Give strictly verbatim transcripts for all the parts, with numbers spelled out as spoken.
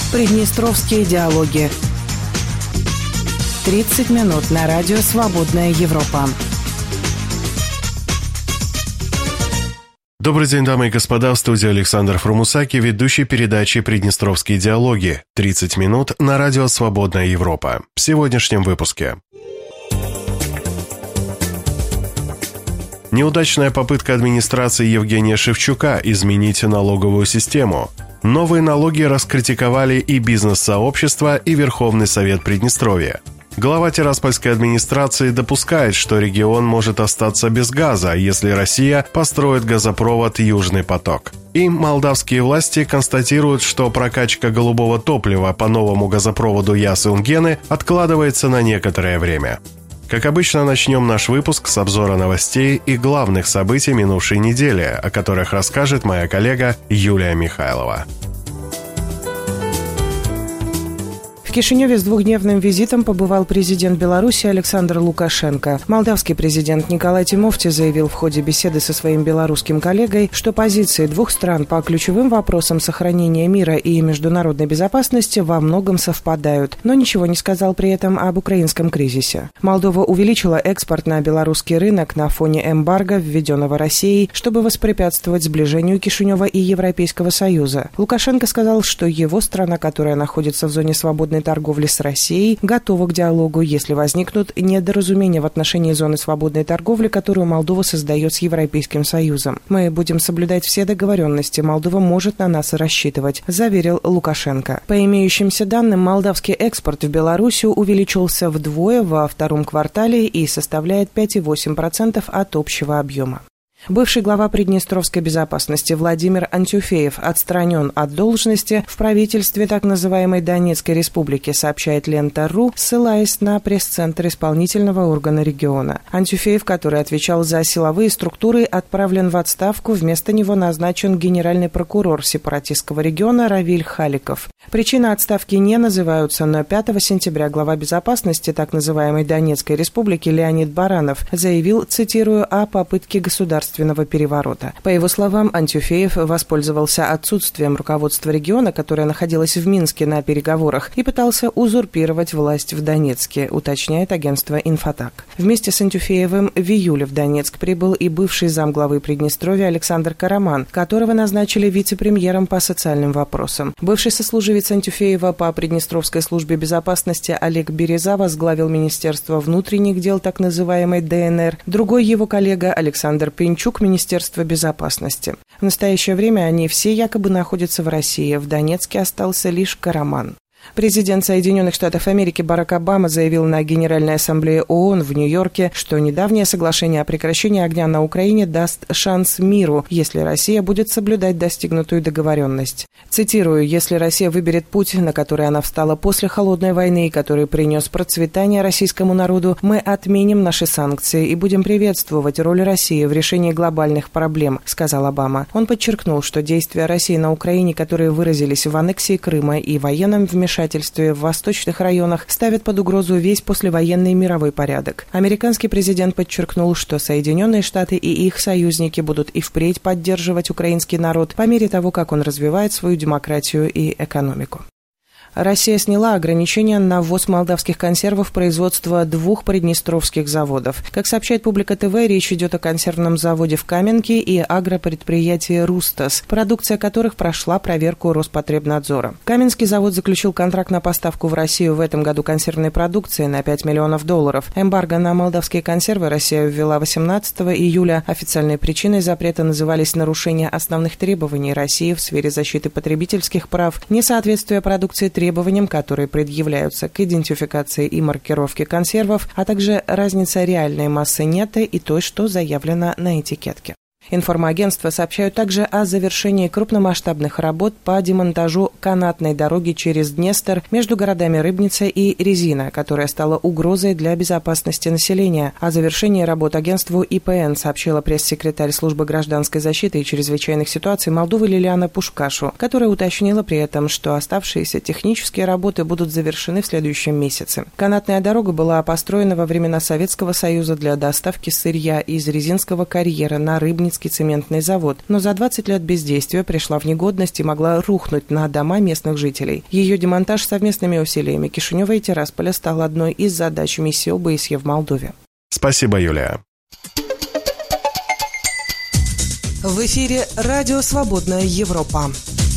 Приднестровские диалоги. тридцать минут на радио «Свободная Европа». Добрый день, дамы и господа, в студии Александр Фрумусаки, ведущий передачи «Приднестровские диалоги». тридцать минут на радио «Свободная Европа». В сегодняшнем выпуске. Неудачная попытка администрации Евгения Шевчука изменить налоговую систему. Новые налоги раскритиковали и бизнес-сообщество, и Верховный Совет Приднестровья. Глава Тираспольской администрации допускает, что регион может остаться без газа, если Россия построит газопровод «Южный поток». И молдавские власти констатируют, что прокачка голубого топлива по новому газопроводу Ясы-Унгены откладывается на некоторое время. Как обычно, начнем наш выпуск с обзора новостей и главных событий минувшей недели, о которых расскажет моя коллега Юлия Михайлова. В Кишиневе с двухдневным визитом побывал президент Беларуси Александр Лукашенко. Молдавский президент Николай Тимофти заявил в ходе беседы со своим белорусским коллегой, что позиции двух стран по ключевым вопросам сохранения мира и международной безопасности во многом совпадают, но ничего не сказал при этом об украинском кризисе. Молдова увеличила экспорт на белорусский рынок на фоне эмбарго, введенного Россией, чтобы воспрепятствовать сближению Кишинева и Европейского Союза. Лукашенко сказал, что его страна, которая находится в зоне свободной торговли с Россией, готова к диалогу, если возникнут недоразумения в отношении зоны свободной торговли, которую Молдова создает с Европейским Союзом. Мы будем соблюдать все договоренности, Молдова может на нас рассчитывать, заверил Лукашенко. По имеющимся данным, молдавский экспорт в Белоруссию увеличился вдвое во втором квартале и составляет пять целых восемь десятых процента от общего объема. Бывший глава Приднестровской безопасности Владимир Антюфеев отстранен от должности в правительстве так называемой Донецкой республики, сообщает Лента.ру, ссылаясь на пресс-центр исполнительного органа региона. Антюфеев, который отвечал за силовые структуры, отправлен в отставку. Вместо него назначен генеральный прокурор сепаратистского региона Равиль Халиков. Причины отставки не называются, но пятого сентября глава безопасности так называемой Донецкой республики Леонид Баранов заявил, цитирую, о попытке государственного переворота. По его словам, Антюфеев воспользовался отсутствием руководства региона, которое находилось в Минске на переговорах, и пытался узурпировать власть в Донецке, уточняет агентство «Инфотак». Вместе с Антюфеевым в июле в Донецк прибыл и бывший замглавы Приднестровья Александр Караман, которого назначили вице-премьером по социальным вопросам. Бывший сослуживец Антюфеева по Приднестровской службе безопасности Олег Береза возглавил Министерство внутренних дел так называемой ДНР. Другой его коллега Александр Пенчук Министерства безопасности. В настоящее время они все якобы находятся в России. В Донецке остался лишь Караман. Президент Соединенных Штатов Америки Барак Обама заявил на Генеральной Ассамблее ООН в Нью-Йорке, что недавнее соглашение о прекращении огня на Украине даст шанс миру, если Россия будет соблюдать достигнутую договоренность. Цитирую, «Если Россия выберет путь, на который она встала после Холодной войны и который принес процветание российскому народу, мы отменим наши санкции и будем приветствовать роль России в решении глобальных проблем», сказал Обама. Он подчеркнул, что действия России на Украине, которые выразились в аннексии Крыма и военном вмешательстве в восточных районах, ставят под угрозу весь послевоенный мировой порядок. Американский президент подчеркнул, что Соединенные Штаты и их союзники будут и впредь поддерживать украинский народ по мере того, как он развивает свою демократию и экономику. Россия сняла ограничения на ввоз молдавских консервов производства двух приднестровских заводов. Как сообщает Публика ТВ, речь идет о консервном заводе в Каменке и агропредприятии «Рустас», продукция которых прошла проверку Роспотребнадзора. Каменский завод заключил контракт на поставку в Россию в этом году консервной продукции на пять миллионов долларов. Эмбарго на молдавские консервы Россия ввела восемнадцатого июля. Официальной причиной запрета назывались нарушения основных требований России в сфере защиты потребительских прав, несоответствие продукции требованиям, которые предъявляются к идентификации и маркировке консервов, а также разница реальной массы нетто и той, что заявлено на этикетке. Информагентства сообщают также о завершении крупномасштабных работ по демонтажу канатной дороги через Днестр между городами Рыбница и Резина, которая стала угрозой для безопасности населения. О завершении работ агентству И П Н сообщила пресс-секретарь службы гражданской защиты и чрезвычайных ситуаций Молдовы Лилиана Пушкашу, которая уточнила при этом, что оставшиеся технические работы будут завершены в следующем месяце. Канатная дорога была построена во времена Советского Союза для доставки сырья из Резинского карьера на Рыбницкий Молдавский цементный завод, но за двадцать лет бездействия пришла в негодность и могла рухнуть на дома местных жителей. Ее демонтаж совместными усилиями Кишинева и Тирасполя стал одной из задач миссии ОБСЕ в Молдове. Спасибо, Юлия. В эфире радио «Свободная Европа».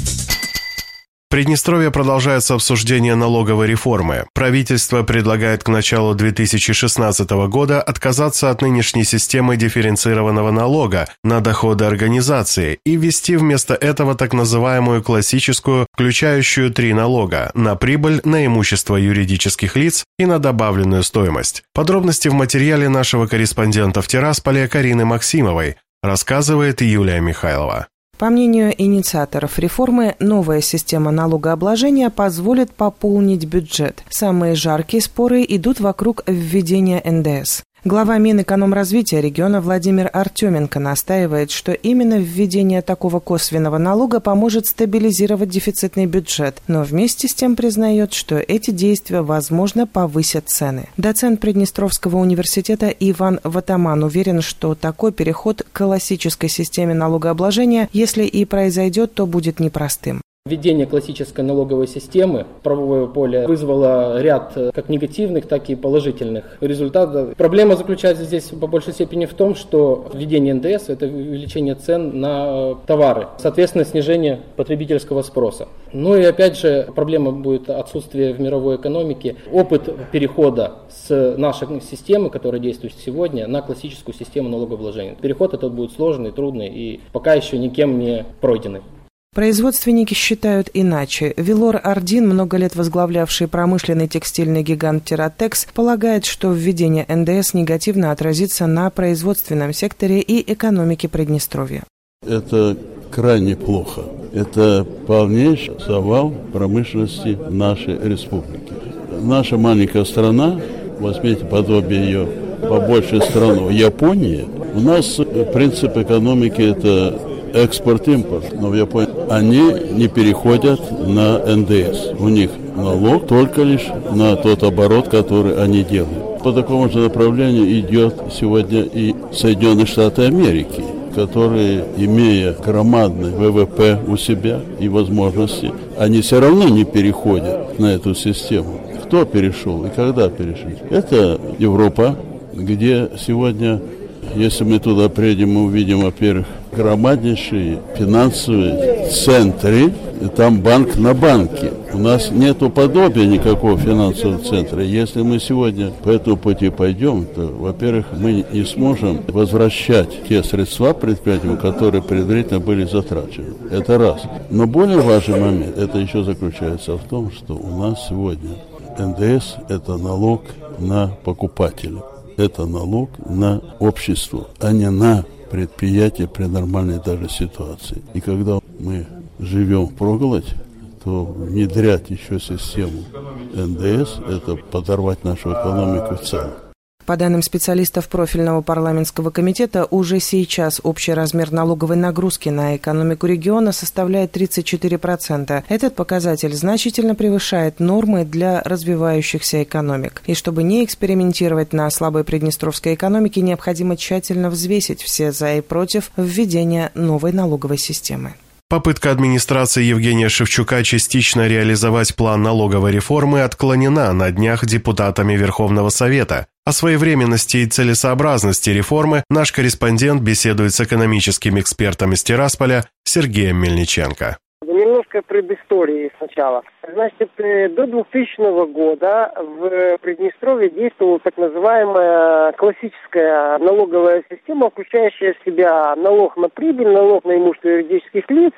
В Приднестровье продолжается обсуждение налоговой реформы. Правительство предлагает к началу две тысячи шестнадцатого года отказаться от нынешней системы дифференцированного налога на доходы организации и ввести вместо этого так называемую классическую, включающую три налога – на прибыль, на имущество юридических лиц и на добавленную стоимость. Подробности в материале нашего корреспондента в Тирасполе Карины Максимовой, рассказывает Юлия Михайлова. По мнению инициаторов реформы, новая система налогообложения позволит пополнить бюджет. Самые жаркие споры идут вокруг введения эн дэ эс. Глава Минэкономразвития региона Владимир Артеменко настаивает, что именно введение такого косвенного налога поможет стабилизировать дефицитный бюджет, но вместе с тем признает, что эти действия, возможно, повысят цены. Доцент Приднестровского университета Иван Ватаман уверен, что такой переход к классической системе налогообложения, если и произойдет, то будет непростым. Введение классической налоговой системы в правовое поле вызвало ряд как негативных, так и положительных результатов. Проблема заключается здесь по большей степени в том, что введение эн дэ эс – это увеличение цен на товары, соответственно, снижение потребительского спроса. Ну и опять же, проблема будет отсутствие в мировой экономике, опыт перехода с нашей системы, которая действует сегодня, на классическую систему налогообложения. Переход этот будет сложный, трудный и пока еще никем не пройденный. Производственники считают иначе. Вилор Ардин, много лет возглавлявший промышленный текстильный гигант Тиратекс, полагает, что введение эн дэ эс негативно отразится на производственном секторе и экономике Приднестровья. Это крайне плохо. Это полнейший завал промышленности нашей республики. Наша маленькая страна, возьмите подобие ее побольше страну, Япония, у нас принцип экономики – это экспорт-импорт, но в Японии они не переходят на эн дэ эс. У них налог только лишь на тот оборот, который они делают. По такому же направлению идет сегодня и Соединенные Штаты Америки, которые, имея громадный вэ вэ пэ у себя и возможности, они все равно не переходят на эту систему. Кто перешел и когда перешел? Это Европа, где сегодня, если мы туда приедем, мы увидим, во-первых, громаднейшие финансовые центры, там банк на банке. У нас нету подобия никакого финансового центра. Если мы сегодня по этому пути пойдем, то, во-первых, мы не сможем возвращать те средства предприятиям, которые предварительно были затрачены. Это раз. Но более важный момент, это еще заключается в том, что у нас сегодня эн дэ эс – это налог на покупателя. Это налог на общество, а не на предприятие при нормальной даже ситуации. И когда мы живем впроголодь, то внедрять еще систему эн дэ эс – это подорвать нашу экономику в целом. По данным специалистов профильного парламентского комитета, уже сейчас общий размер налоговой нагрузки на экономику региона составляет тридцать четыре процента. Этот показатель значительно превышает нормы для развивающихся экономик. И чтобы не экспериментировать на слабой приднестровской экономике, необходимо тщательно взвесить все за и против введения новой налоговой системы. Попытка администрации Евгения Шевчука частично реализовать план налоговой реформы отклонена на днях депутатами Верховного Совета. О своевременности и целесообразности реформы наш корреспондент беседует с экономическим экспертом из Тирасполя Сергеем Мельниченко. Немножко предыстории сначала. Значит, до двухтысячного года в Приднестровье действовала так называемая классическая налоговая система, включающая в себя налог на прибыль, налог на имущество юридических лиц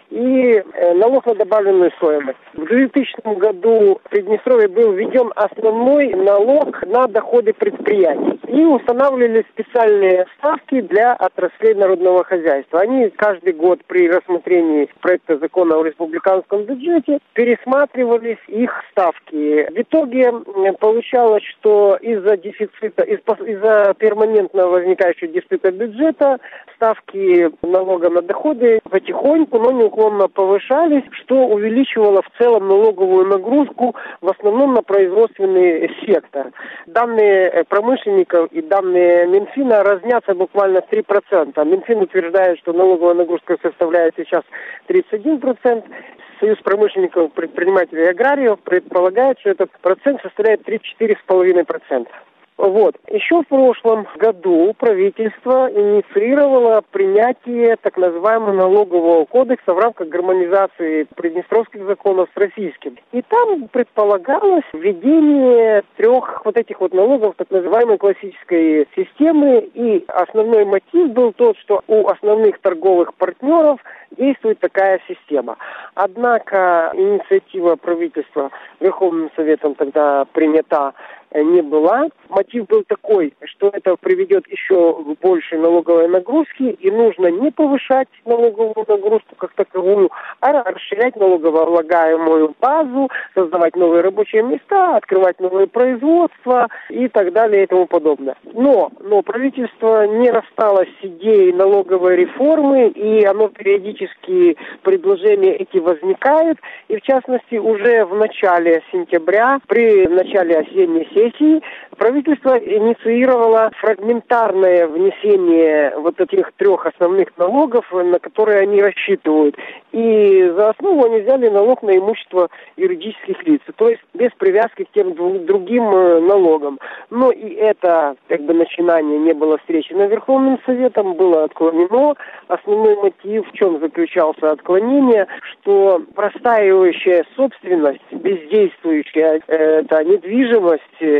и налог на добавленную стоимость. В двухтысячном году в Приднестровье был введен основной налог на доходы предприятий. И устанавливались специальные ставки для отраслей народного хозяйства. Они каждый год при рассмотрении проекта закона о республиканском бюджете пересматривались их ставки. В итоге получалось, что из-за дефицита, из-за перманентно возникающего дефицита бюджета ставки налога на доходы потихоньку, но не неуклонно повышались, что увеличивало в целом налоговую нагрузку в основном на производственный сектор. Данные промышленников и данные Минфина разнятся буквально в три процента. Минфин утверждает, что налоговая нагрузка составляет сейчас тридцать один процент. Союз промышленников, предпринимателей и аграриев предполагает, что этот процент составляет тридцать четыре целых пять десятых процента. Вот. Еще в прошлом году правительство инициировало принятие так называемого налогового кодекса в рамках гармонизации приднестровских законов с российским. И там предполагалось введение трех вот этих вот налогов так называемой классической системы. И основной мотив был тот, что у основных торговых партнеров действует такая система. Однако инициатива правительства Верховным Советом тогда принята не была. Мотив был такой, что это приведет еще к большей налоговой нагрузке, и нужно не повышать налоговую нагрузку как таковую, а расширять налогооблагаемую базу, создавать новые рабочие места, открывать новые производства и так далее и тому подобное. Но, но правительство не рассталось с идеей налоговой реформы, и оно периодически, предложения эти возникают, и в частности уже в начале сентября, при начале осенней сессии, правительство инициировало фрагментарное внесение вот этих трех основных налогов, на которые они рассчитывают. И за основу они взяли налог на имущество юридических лиц, то есть без привязки к тем другим налогам. Но и это как бы начинание не было встречено Верховным Советом, было отклонено. Основной мотив в чем заключался отклонение, что простаивающая собственность, бездействующая э, это недвижимость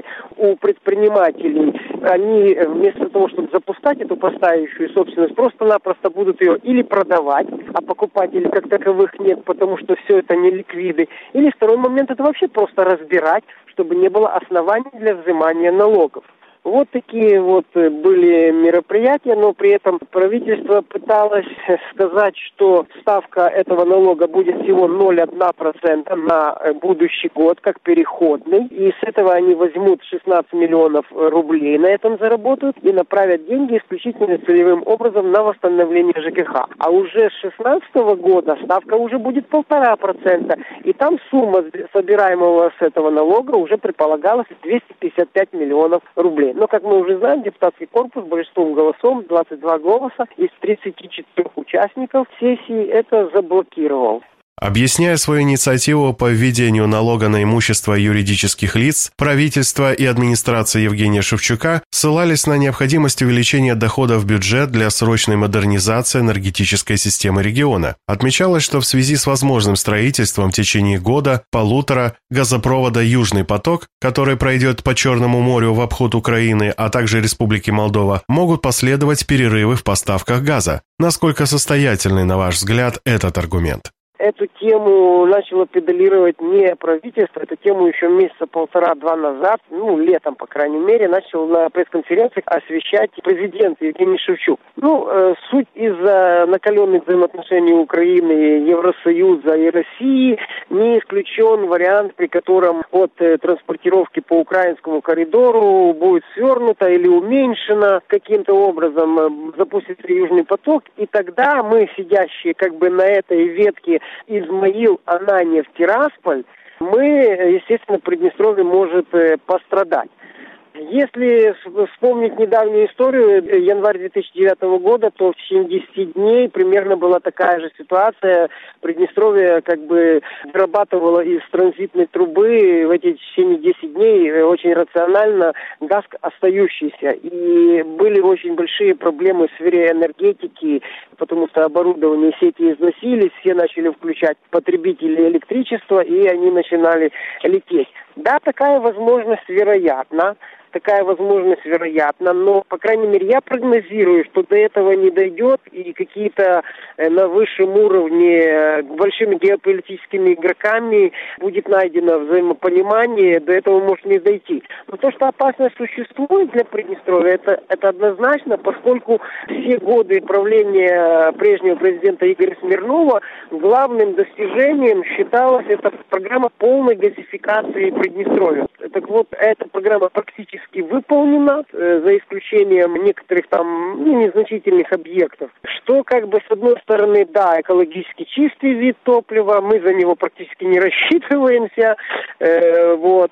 у предпринимателей, они вместо того, чтобы запускать эту простаивающую собственность, просто-напросто будут ее или продавать, а покупателей как таковых нет, потому что все это не ликвиды. Или второй момент, это вообще просто разбирать, чтобы не было оснований для взимания налогов. Вот такие вот были мероприятия, но при этом правительство пыталось сказать, что ставка этого налога будет всего ноль целых одна десятая процента на будущий год, как переходный. И с этого они возьмут шестнадцать миллионов рублей, на этом заработают и направят деньги исключительно целевым образом на восстановление ЖКХ. А уже с две тысячи шестнадцатого года ставка уже будет полтора процента. И там сумма собираемого с этого налога уже предполагалась двести пятьдесят пять миллионов рублей. Но, как мы уже знаем, депутатский корпус большинством голосов, двадцать два голоса из тридцати четырёх участников сессии, это заблокировал. Объясняя свою инициативу по введению налога на имущество юридических лиц, правительство и администрация Евгения Шевчука ссылались на необходимость увеличения доходов в бюджет для срочной модернизации энергетической системы региона. Отмечалось, что в связи с возможным строительством в течение года, полутора, газопровода «Южный поток», который пройдет по Черному морю в обход Украины, а также Республики Молдова, могут последовать перерывы в поставках газа. Насколько состоятельный, на ваш взгляд, этот аргумент? Эту тему начало педалировать не правительство, эту тему еще месяца полтора-два назад, ну, летом, по крайней мере, начал на пресс-конференциях освещать президент Евгений Шевчук. Ну, э, суть из-за накаленных взаимоотношений Украины, Евросоюза и России не исключен вариант, при котором от э, транспортировки по украинскому коридору будет свернуто или уменьшено каким-то образом, э, запустится Южный поток, и тогда мы, сидящие как бы на этой ветке Измаил, Ананьев, Тирасполь, мы, естественно, Приднестровье может э, пострадать. Если вспомнить недавнюю историю, январь две тысячи девятого года, то в течение десяти дней примерно была такая же ситуация. Приднестровье как бы вырабатывало из транзитной трубы в эти течение десяти дней очень рационально газ остающийся. И были очень большие проблемы в сфере энергетики, потому что оборудование, сети износились, все начали включать потребители электричества, и они начинали лететь. Да, такая возможность вероятна. Такая возможность вероятна, но, по крайней мере, я прогнозирую, что до этого не дойдет, и какие-то э, на высшем уровне э, большими геополитическими игроками будет найдено взаимопонимание, до этого может не дойти. Но то, что опасность существует для Приднестровья, это, это однозначно, поскольку все годы правления прежнего президента Игоря Смирнова главным достижением считалась эта программа полной газификации Приднестровья. Так вот, эта программа практически практически выполнена, за исключением некоторых там ну, незначительных объектов. Что как бы с одной стороны, да, экологически чистый вид топлива, мы за него практически не рассчитываемся, э, вот,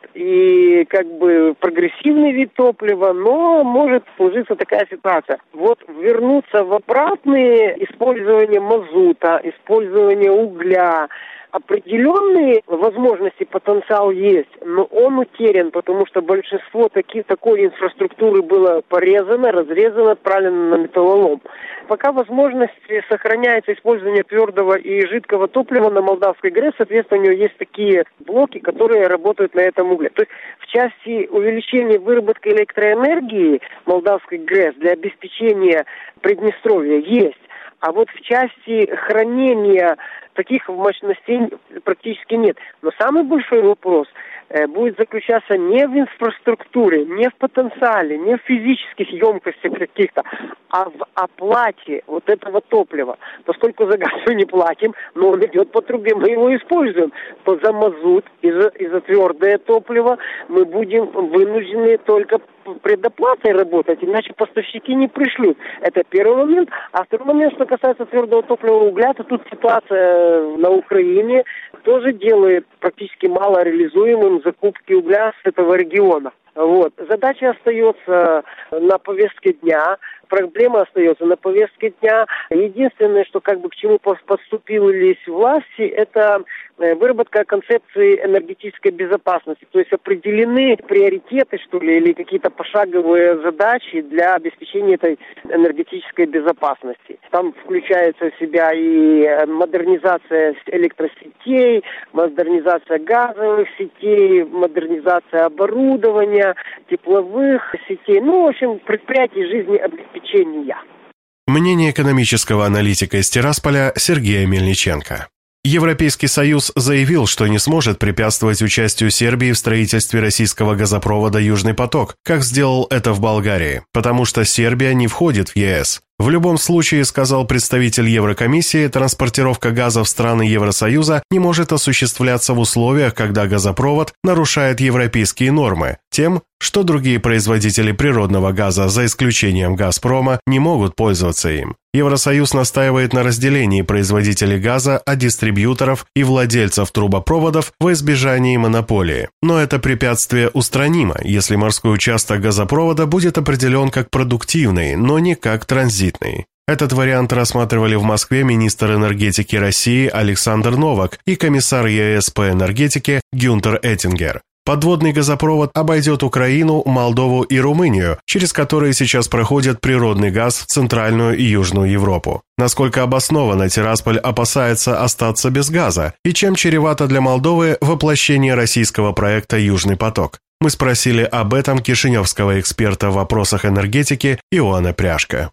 и как бы прогрессивный вид топлива, но может сложиться такая ситуация. Вот вернуться в обратное использование мазута, использование угля, определенные возможности, потенциал есть, но он утерян, потому что большинство таки, такой инфраструктуры было порезано, разрезано, отправлено на металлолом. Пока возможность сохраняется использование твердого и жидкого топлива на Молдавской ГРЭС, соответственно, у него есть такие блоки, которые работают на этом угле. То есть в части увеличения выработки электроэнергии Молдавской ГРЭС для обеспечения Приднестровья есть. А вот в части хранения таких мощностей практически нет. Но самый большой вопрос э, будет заключаться не в инфраструктуре, не в потенциале, не в физических емкостях каких-то, а в оплате вот этого топлива. Поскольку за газ мы не платим, но он идет по трубе, мы его используем, то за мазут и за, и за твердое топливо мы будем вынуждены только предоплатой работать, иначе поставщики не пришлют. Это первый момент. А второй момент, что касается твердого топлива угля, то тут ситуация на Украине тоже делает практически мало реализуемым закупки угля с этого региона. Вот. Задача остается на повестке дня, проблема остается на повестке дня. Единственное, что как бы к чему подступились власти, это выработка концепции энергетической безопасности. То есть определены приоритеты, что ли, или какие-то пошаговые задачи для обеспечения этой энергетической безопасности. Там включается в себя и модернизация электросетей, модернизация газовых сетей, модернизация оборудования, тепловых сетей, ну, в общем, предприятий жизнеобеспечения. Мнение экономического аналитика из Тирасполя Сергея Мельниченко. Европейский Союз заявил, что не сможет препятствовать участию Сербии в строительстве российского газопровода «Южный поток», как сделал это в Болгарии, потому что Сербия не входит в ЕС. В любом случае, сказал представитель Еврокомиссии, транспортировка газа в страны Евросоюза не может осуществляться в условиях, когда газопровод нарушает европейские нормы, тем, что другие производители природного газа, за исключением «Газпрома», не могут пользоваться им. Евросоюз настаивает на разделении производителей газа от дистрибьюторов и владельцев трубопроводов во избежании монополии. Но это препятствие устранимо, если морской участок газопровода будет определен как продуктивный, но не как транзитный. Этот вариант рассматривали в Москве министр энергетики России Александр Новак и комиссар ЕС по энергетике Гюнтер Эттингер. Подводный газопровод обойдет Украину, Молдову и Румынию, через которые сейчас проходит природный газ в Центральную и Южную Европу. Насколько обоснованно Тирасполь опасается остаться без газа, и чем чревато для Молдовы воплощение российского проекта «Южный поток». Мы спросили об этом кишиневского эксперта в вопросах энергетики Иоанна Пряшка.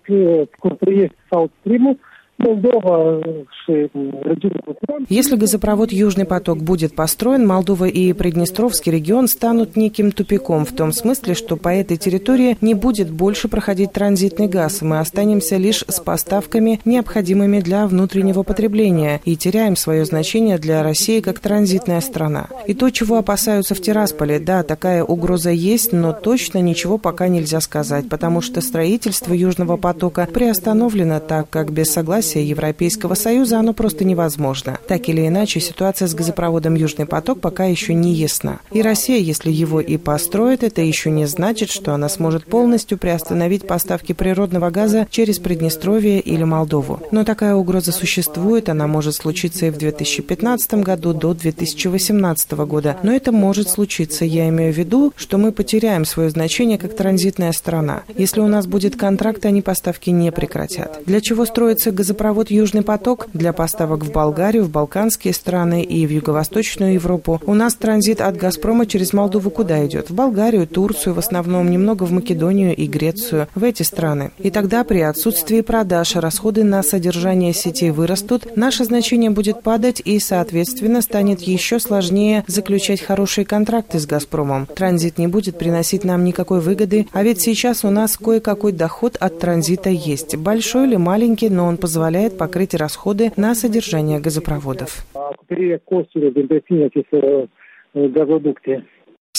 Если газопровод «Южный поток» будет построен, Молдова и Приднестровский регион станут неким тупиком в том смысле, что по этой территории не будет больше проходить транзитный газ, мы останемся лишь с поставками, необходимыми для внутреннего потребления, и теряем свое значение для России как транзитная страна. И то, чего опасаются в Тирасполе, да, такая угроза есть, но точно ничего пока нельзя сказать, потому что строительство «Южного потока» приостановлено, так как без согласия Европейского Союза оно просто невозможно. Так или иначе, ситуация с газопроводом «Южный поток» пока еще не ясна. И Россия, если его и построит, это еще не значит, что она сможет полностью приостановить поставки природного газа через Приднестровье или Молдову. Но такая угроза существует, она может случиться и в две тысячи пятнадцатом году до две тысячи восемнадцатого года. Но это может случиться, я имею в виду, что мы потеряем свое значение как транзитная страна. Если у нас будет контракт, они поставки не прекратят. Для чего строится газопровод «Южный поток»? Для поставок в Болгарию, в Балканские страны и в Юго-Восточную Европу. У нас транзит от «Газпрома» через Молдову куда идет? В Болгарию, Турцию, в основном немного в Македонию и Грецию, в эти страны. И тогда при отсутствии продаж расходы на содержание сетей вырастут, наше значение будет падать и, соответственно, станет еще сложнее заключать хорошие контракты с «Газпромом». Транзит не будет приносить нам никакой выгоды, а ведь сейчас у нас кое-какой доход от транзита есть. Большой или маленький, но он позволяет покрыть расходы на содержание газопроводов.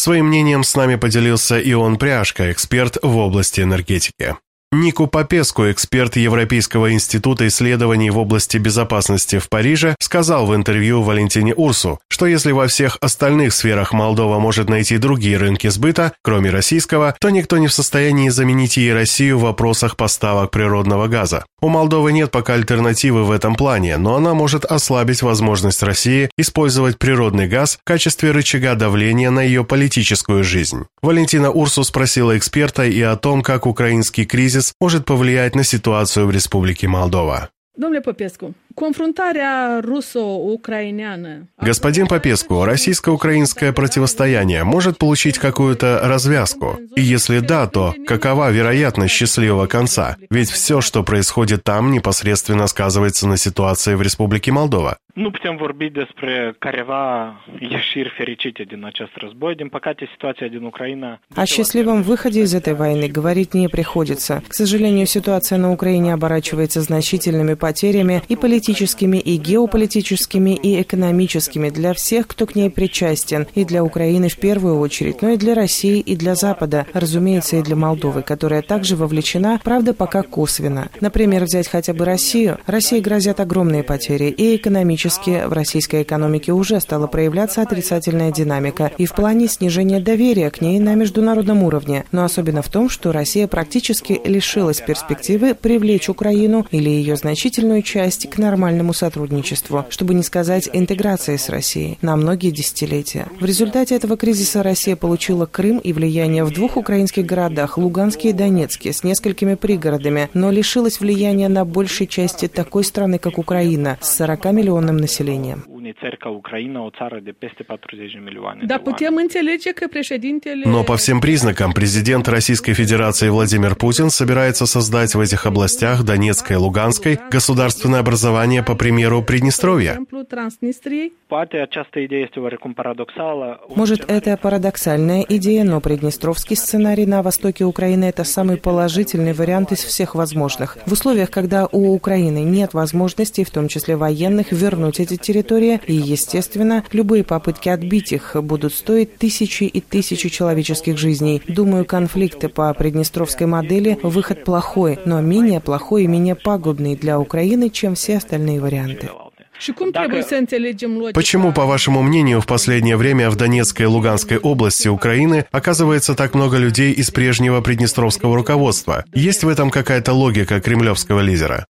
Своим мнением с нами поделился Ион Пряшко, эксперт в области энергетики. Нику Попеску, эксперт Европейского института исследований в области безопасности в Париже, сказал в интервью Валентине Урсу, что если во всех остальных сферах Молдова может найти другие рынки сбыта, кроме российского, то никто не в состоянии заменить ей Россию в вопросах поставок природного газа. У Молдовы нет пока альтернативы в этом плане, но она может ослабить возможность России использовать природный газ в качестве рычага давления на ее политическую жизнь. Валентина Урсу спросила эксперта и о том, как украинский кризис может повлиять на ситуацию в Республике Молдова. Domnule Popescu, confruntarea ruso-ucraineană. Господин Попеску, российско-украинское противостояние может получить какую-то развязку? И если да, то какова вероятность счастливого конца? Ведь все, что происходит там, непосредственно сказывается на ситуации в Республике Молдова. Nu putem vorbi despre careva ieșiri fericite din acest război. Din păcate, situația din Ucraina... О счастливом выходе из этой войны говорить не приходится. К сожалению, ситуация на Украине оборачивается значительными потерями и политическими, и геополитическими, и экономическими для всех, кто к ней причастен, и для Украины в первую очередь, но и для России, и для Запада, разумеется, и для Молдовы, которая также вовлечена, правда, пока косвенно. Например, взять хотя бы Россию. России грозят огромные потери, и экономические. В российской экономике уже стала проявляться отрицательная динамика и в плане снижения доверия к ней на международном уровне, но особенно в том, что Россия практически лишилась перспективы привлечь Украину или ее значительную часть к нормальному сотрудничеству, чтобы не сказать интеграции с Россией, на многие десятилетия. В результате этого кризиса Россия получила Крым и влияние в двух украинских городах, Луганске и Донецке, с несколькими пригородами, но лишилась влияния на большей части такой страны, как Украина, с сорока миллионным населением. Но по всем признакам президент Российской Федерации Владимир Путин собирается создать в этих областях Донецкой и Луганской государственное образование по примеру Приднестровья. Может, это парадоксальная идея, но приднестровский сценарий на востоке Украины – это самый положительный вариант из всех возможных. В условиях, когда у Украины нет возможностей, в том числе военных, вернуть эти территории, и, естественно, любые попытки отбить их будут стоить тысячи и тысячи человеческих жизней. Думаю, конфликты по приднестровской модели – выход плохой, но менее плохой и менее пагубный для Украины, чем все остальные варианты. Почему, по вашему мнению, в последнее время в Донецкой и Луганской области Украины оказывается так много людей из прежнего приднестровского руководства? Есть в этом какая-то логика кремлевского лидера?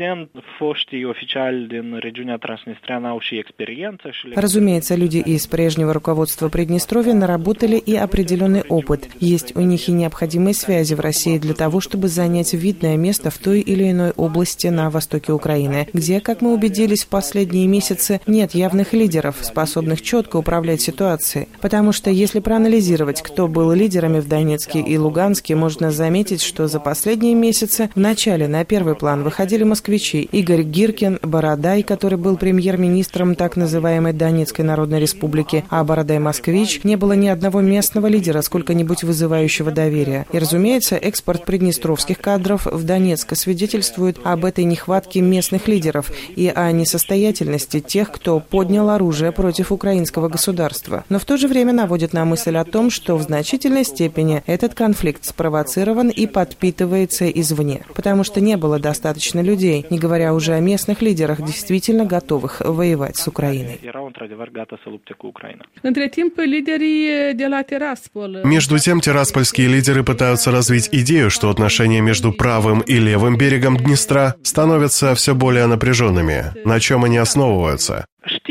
Разумеется, люди из прежнего руководства Приднестровья наработали и определенный опыт. Есть у них и необходимые связи в России для того, чтобы занять видное место в той или иной области на востоке Украины, где, как мы убедились в последние последние месяцы, нет явных лидеров, способных четко управлять ситуацией. Потому что если проанализировать, кто был лидерами в Донецке и Луганске, можно заметить, что за последние месяцы вначале на первый план выходили москвичи Игорь Гиркин, Бородай, который был премьер-министром так называемой Донецкой Народной Республики, а Бородай-москвич, не было ни одного местного лидера, сколько-нибудь вызывающего доверия. И, разумеется, экспорт приднестровских кадров в Донецк свидетельствует об этой нехватке местных лидеров и о несостоятельности тех, кто поднял оружие против украинского государства. Но в то же время наводит на мысль о том, что в значительной степени этот конфликт спровоцирован и подпитывается извне, потому что не было достаточно людей, не говоря уже о местных лидерах, действительно готовых воевать с Украиной. Между тем, тираспольские лидеры пытаются развить идею, что отношения между правым и левым берегом Днестра становятся все более напряженными. На чем они основываются?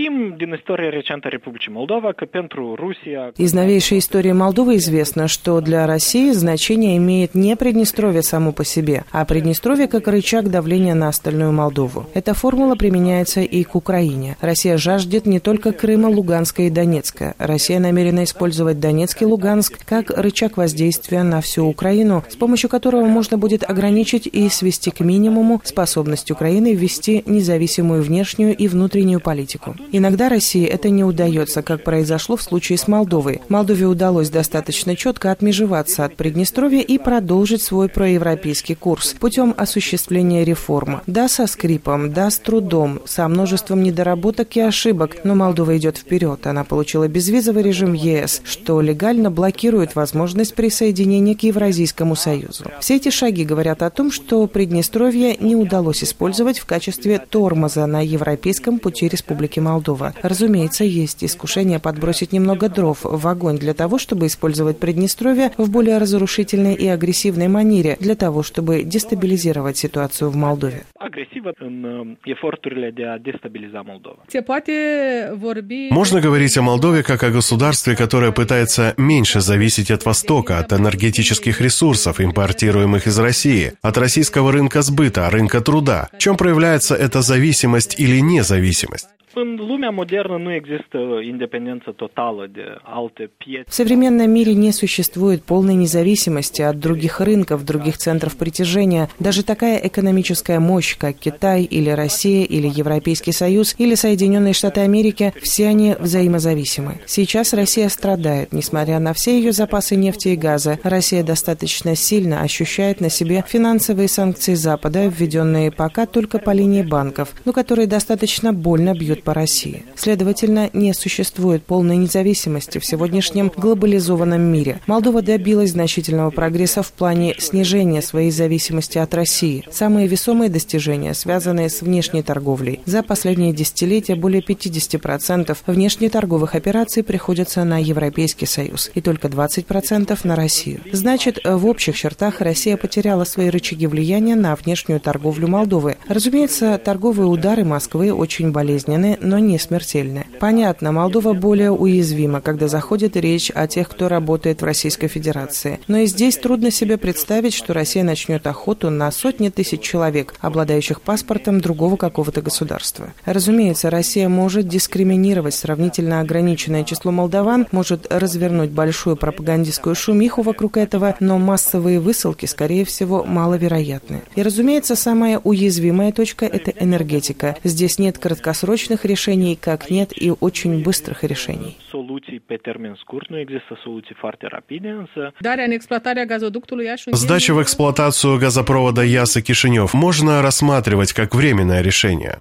Из новейшей истории Молдовы известно, что для России значение имеет не Приднестровье само по себе, а Приднестровье как рычаг давления на остальную Молдову. Эта формула применяется и к Украине. Россия жаждет не только Крыма, Луганска и Донецка. Россия намерена использовать Донецк и Луганск как рычаг воздействия на всю Украину, с помощью которого можно будет ограничить и свести к минимуму способность Украины ввести независимую внешнюю и внутреннюю политику. И Иногда России это не удается, как произошло в случае с Молдовой. Молдове удалось достаточно четко отмежеваться от Приднестровья и продолжить свой проевропейский курс путем осуществления реформ. Да, со скрипом, да, с трудом, со множеством недоработок и ошибок, но Молдова идет вперед. Она получила безвизовый режим ЕС, что легально блокирует возможность присоединения к Евразийскому союзу. Все эти шаги говорят о том, что Приднестровье не удалось использовать в качестве тормоза на европейском пути Республики Молдова. Разумеется, есть искушение подбросить немного дров в огонь для того, чтобы использовать Приднестровье в более разрушительной и агрессивной манере, для того, чтобы дестабилизировать ситуацию в Молдове. Можно говорить о Молдове как о государстве, которое пытается меньше зависеть от Востока, от энергетических ресурсов, импортируемых из России, от российского рынка сбыта, рынка труда. В чем проявляется эта зависимость или независимость? В современном мире не существует полной независимости от других рынков, других центров притяжения. Даже такая экономическая мощь, как Китай или Россия, или Европейский Союз, или Соединенные Штаты Америки, все они взаимозависимы. Сейчас Россия страдает, несмотря на все ее запасы нефти и газа. Россия достаточно сильно ощущает на себе финансовые санкции Запада, введенные пока только по линии банков, но которые достаточно больно бьют по России. Следовательно, не существует полной независимости в сегодняшнем глобализованном мире. Молдова добилась значительного прогресса в плане снижения своей зависимости от России. Самые весомые достижения, связанные с внешней торговлей. За последние десятилетия более пятьдесят процентов внешнеторговых операций приходятся на Европейский Союз и только двадцать процентов на Россию. Значит, в общих чертах Россия потеряла свои рычаги влияния на внешнюю торговлю Молдовы. Разумеется, торговые удары Москвы очень болезненны, но не смертельны. Понятно, Молдова более уязвима, когда заходит речь о тех, кто работает в Российской Федерации. Но и здесь трудно себе представить, что Россия начнет охоту на сотни тысяч человек, обладающих паспортом другого какого-то государства. Разумеется, Россия может дискриминировать сравнительно ограниченное число молдаван, может развернуть большую пропагандистскую шумиху вокруг этого, но массовые высылки, скорее всего, маловероятны. И, разумеется, самая уязвимая точка – это энергетика. Здесь нет краткосрочных решений, как нет и очень быстрых решений. Сдача в эксплуатацию газопровода Яссы-Кишинев можно рассматривать как временное решение.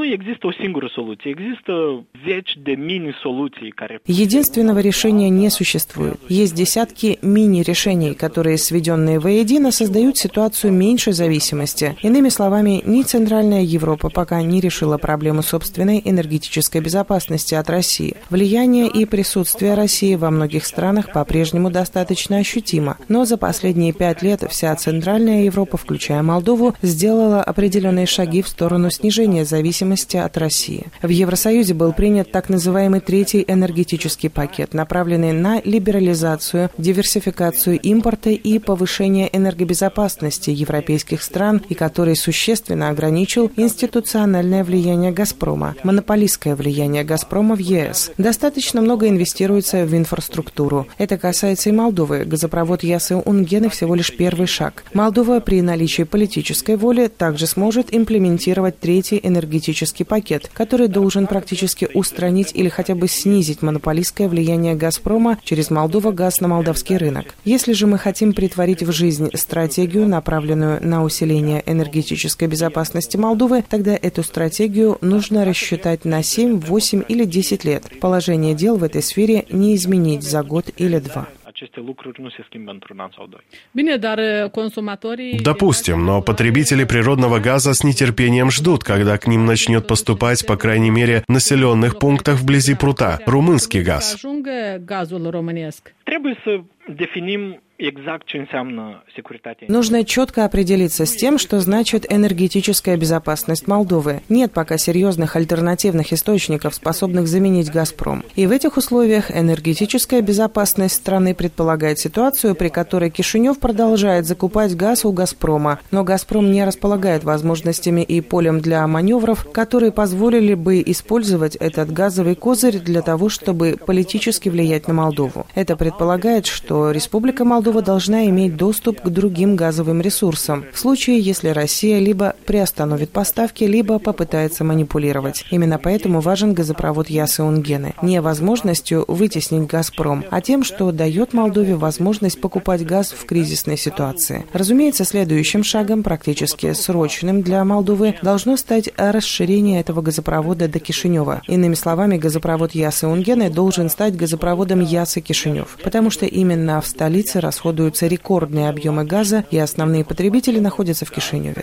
Единственного решения не существует. Есть десятки мини-решений, которые, сведенные воедино, создают ситуацию меньшей зависимости. Иными словами, ни Центральная Европа пока не решила проблему собственной энергетической безопасности от России. Влияние и присутствие России во многих странах по-прежнему достаточно ощутимо. Но за последние пять лет вся Центральная Европа, включая Молдову, сделала определенные шаги в сторону снижения зависимости от России. В Евросоюзе был принят так называемый третий энергетический пакет, направленный на либерализацию, диверсификацию импорта и повышение энергобезопасности европейских стран, и который существенно ограничил институциональное влияние «Газпрома», монополистское влияние «Газпрома» в ЕС. Достаточно много инвестируется в инфраструктуру. Это касается и Молдовы. Газопровод Яссы-Унген всего лишь первый шаг. Молдова при наличии политической воли также сможет имплементировать третий энергетический пакет, который должен практически устранить или хотя бы снизить монополистское влияние «Газпрома» через Молдова-газ на молдавский рынок. Если же мы хотим претворить в жизнь стратегию, направленную на усиление энергетической безопасности Молдовы, тогда эту стратегию нужно рассчитать на семь, восемь или десять лет. Положение дел в этой сфере не изменить за год или два. Допустим, но потребители природного газа с нетерпением ждут, когда к ним начнет поступать, по крайней мере, в населенных пунктах вблизи прута, румынский газ. Нужно четко определиться с тем, что значит энергетическая безопасность Молдовы. Нет пока серьезных альтернативных источников, способных заменить «Газпром». И в этих условиях энергетическая безопасность страны предполагает ситуацию, при которой Кишинев продолжает закупать газ у «Газпрома», но «Газпром» не располагает возможностями и полем для маневров, которые позволили бы использовать этот газовый козырь для того, чтобы политически влиять на Молдову. Это предполагает, что Республика Молдова Молдова должна иметь доступ к другим газовым ресурсам, в случае, если Россия либо приостановит поставки, либо попытается манипулировать. Именно поэтому важен газопровод Яссы-Унгены. Не возможностью вытеснить «Газпром», а тем, что дает Молдове возможность покупать газ в кризисной ситуации. Разумеется, следующим шагом, практически срочным для Молдовы, должно стать расширение этого газопровода до Кишинева. Иными словами, газопровод Яссы-Унгены должен стать газопроводом Яссы-Кишинев, потому что именно в столице расходуются рекордные объемы газа, и основные потребители находятся в Кишиневе.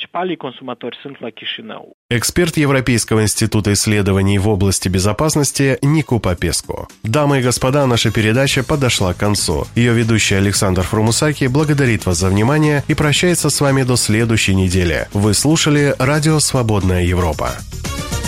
Эксперт Европейского института исследований в области безопасности Нику Попеску. Дамы и господа, наша передача подошла к концу. Ее ведущий Александр Фрумусаки благодарит вас за внимание и прощается с вами до следующей недели. Вы слушали «Радио Свободная Европа».